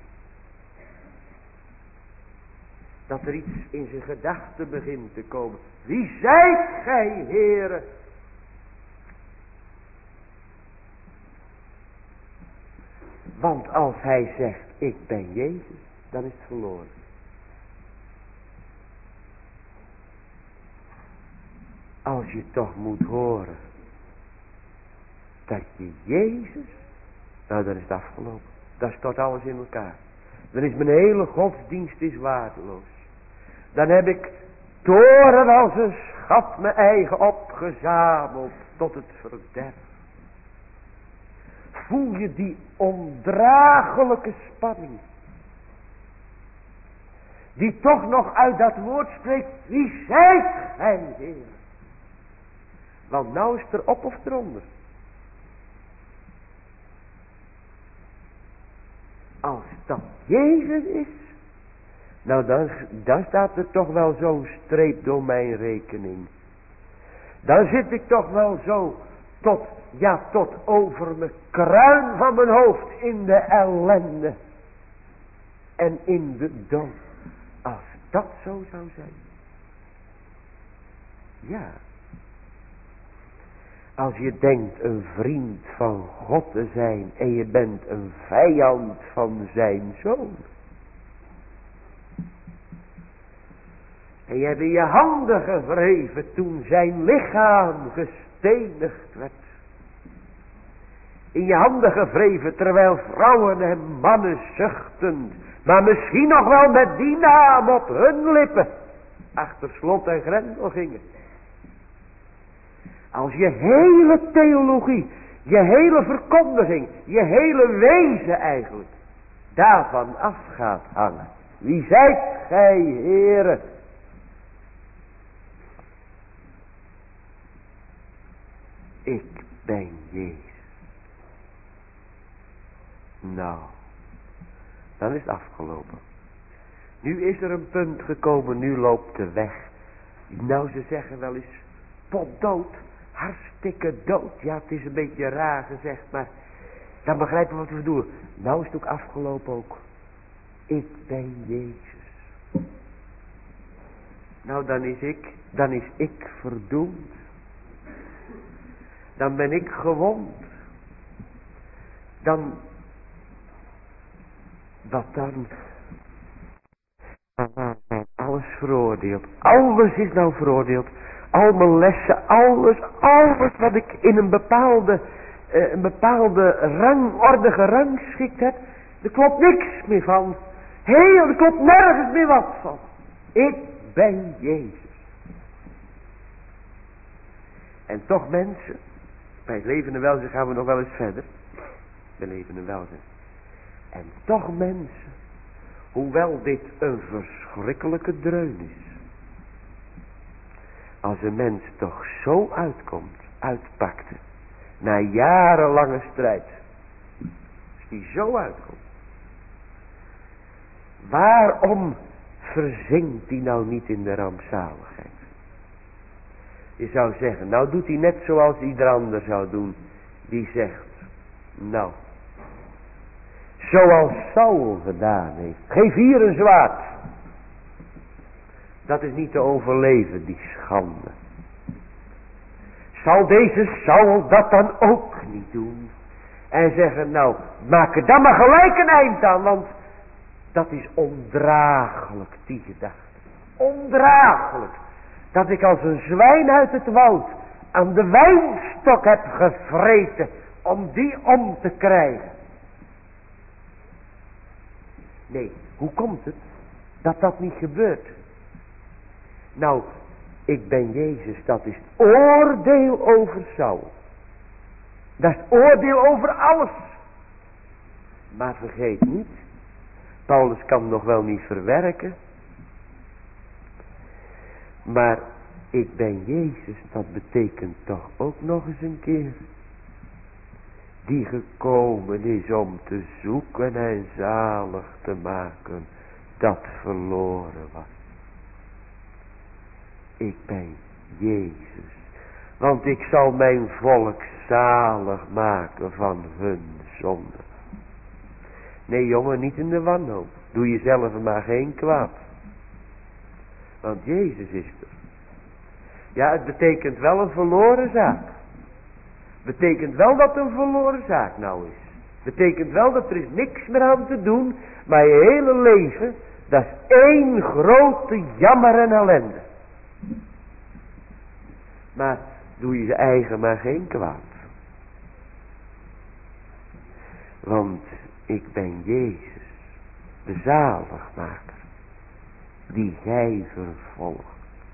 dat er iets in zijn gedachten begint te komen. Wie zijt gij, Heere? Want als hij zegt, ik ben Jezus, dan is het verloren. Als je toch moet horen dat je Jezus, nou dan is het afgelopen. Dan stort alles in elkaar. Dan is mijn hele godsdienst is waardeloos. Dan heb ik toren als een schat mijn eigen opgezameld tot het verderf. Voel je die ondraaglijke spanning. Die toch nog uit dat woord spreekt. Wie zijt gij, Heer? Want nou is het er op of eronder. Als dat Jezus is. Nou dan, dan staat er toch wel zo'n streep door mijn rekening. Dan zit ik toch wel zo tot, ja tot over mijn kruin van mijn hoofd in de ellende. En in de dood. Als dat zo zou zijn. Ja. Als je denkt een vriend van God te zijn en je bent een vijand van zijn zoon. En je hebt in je handen gewreven toen zijn lichaam gestenigd werd. In je handen gewreven terwijl vrouwen en mannen zuchtend, maar misschien nog wel met die naam op hun lippen, achter slot en grendel gingen. Als je hele theologie, je hele verkondiging, je hele wezen eigenlijk, daarvan af gaat hangen. Wie zijt gij, Heere? Ik ben Jezus. Nou, dan is het afgelopen. Nu is er een punt gekomen, nu loopt de weg. Nou, ze zeggen wel eens, potdood, hartstikke dood. Ja, het is een beetje raar gezegd, maar dan begrijpen we wat we doen. Nou is het ook afgelopen ook. Ik ben Jezus. Nou, dan is ik, dan is ik verdoemd. dan ben ik gewond. Dan, wat dan? Alles veroordeeld. Alles is nou veroordeeld. Al mijn lessen, alles, alles wat ik in een bepaalde, uh, een bepaalde rangorde gerangschikt heb. Er klopt niks meer van. Heel, er klopt nergens meer wat van. Ik ben Jezus. En toch mensen, bij het leven en welzijn gaan we nog wel eens verder. Bij leven en welzijn. En toch mensen, hoewel dit een verschrikkelijke dreun is. Als een mens toch zo uitkomt, uitpakte, na jarenlange strijd. Als die zo uitkomt. Waarom verzinkt hij nou niet in de rampzaligheid? Je zou zeggen, nou doet hij net zoals ieder ander zou doen. Die zegt, nou, zoals Saul gedaan heeft. Geef hier een zwaard. Dat is niet te overleven, die schande. Zal deze Saul dat dan ook niet doen? En zeggen, nou, maak er dan maar gelijk een eind aan, want dat is ondraaglijk, die gedachte. Ondraaglijk. Dat ik als een zwijn uit het woud aan de wijnstok heb gevreten om die om te krijgen. Nee, hoe komt het dat dat niet gebeurt? Nou, ik ben Jezus, dat is het oordeel over Saul. Dat is het oordeel over alles. Maar vergeet niet, Paulus kan het nog wel niet verwerken. Maar ik ben Jezus, dat betekent toch ook nog eens een keer. Die gekomen is om te zoeken en zalig te maken dat verloren was. Ik ben Jezus. Want ik zal mijn volk zalig maken van hun zonde. Nee jongen, niet in de wanhoop. Doe jezelf maar geen kwaad. Want Jezus is er. Ja, het betekent wel een verloren zaak. Betekent wel dat het een verloren zaak nou is. Betekent wel dat er is niks meer aan te doen. Maar je hele leven, dat is één grote jammer en ellende. Maar doe je eigen maar geen kwaad. Want ik ben Jezus, de zaligmaker, die gij vervolgt.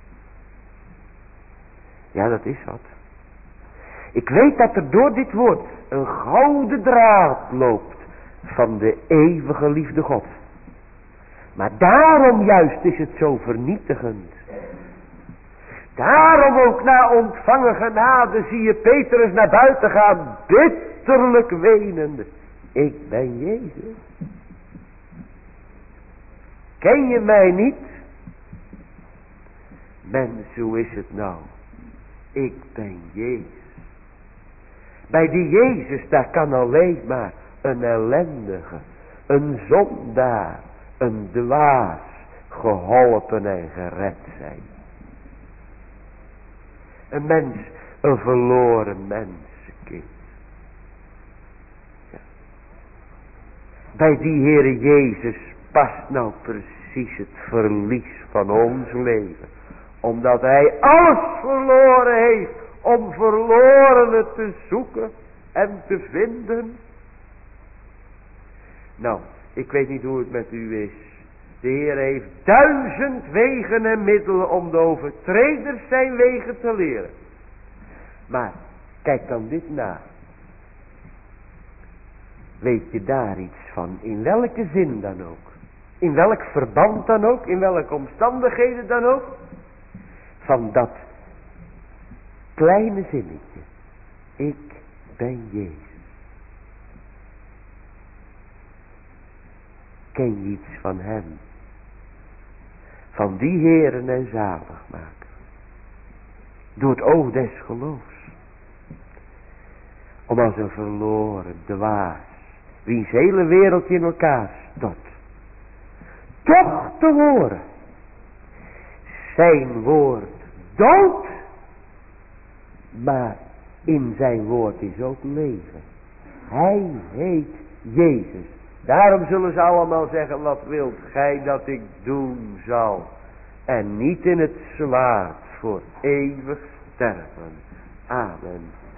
Ja, dat is wat. Ik weet dat er door dit woord een gouden draad loopt van de eeuwige liefde God. Maar daarom juist is het zo vernietigend. Daarom ook na ontvangen genade zie je Petrus naar buiten gaan, bitterlijk wenende. Ik ben Jezus. Ken je mij niet? Mens, hoe is het nou? Ik ben Jezus. Bij die Jezus, daar kan alleen maar een ellendige, een zondaar, een dwaas geholpen en gered zijn. Een mens, een verloren mensenkind. Ja. Bij die Heere Jezus past nou precies het verlies van ons leven. Omdat hij alles verloren heeft om verlorenen te zoeken en te vinden. Nou, ik weet niet hoe het met u is. De Heer heeft duizend wegen en middelen om de overtreders zijn wegen te leren. Maar, kijk dan dit na. Weet je daar iets van, in welke zin dan ook. In welk verband dan ook, in welke omstandigheden dan ook. Van dat kleine zinnetje. Ik ben Jezus. Ken je iets van hem? Van die Heeren en zaligmaker. Door het oog des geloofs. Om als een verloren dwaas, wiens hele wereldje in elkaar stort, toch te horen. Zijn woord dood, maar In zijn woord is ook leven. Hij heet Jezus. Daarom zullen ze allemaal zeggen, wat wilt gij dat ik doen zal? En niet in het zwaard voor eeuwig sterven. Amen.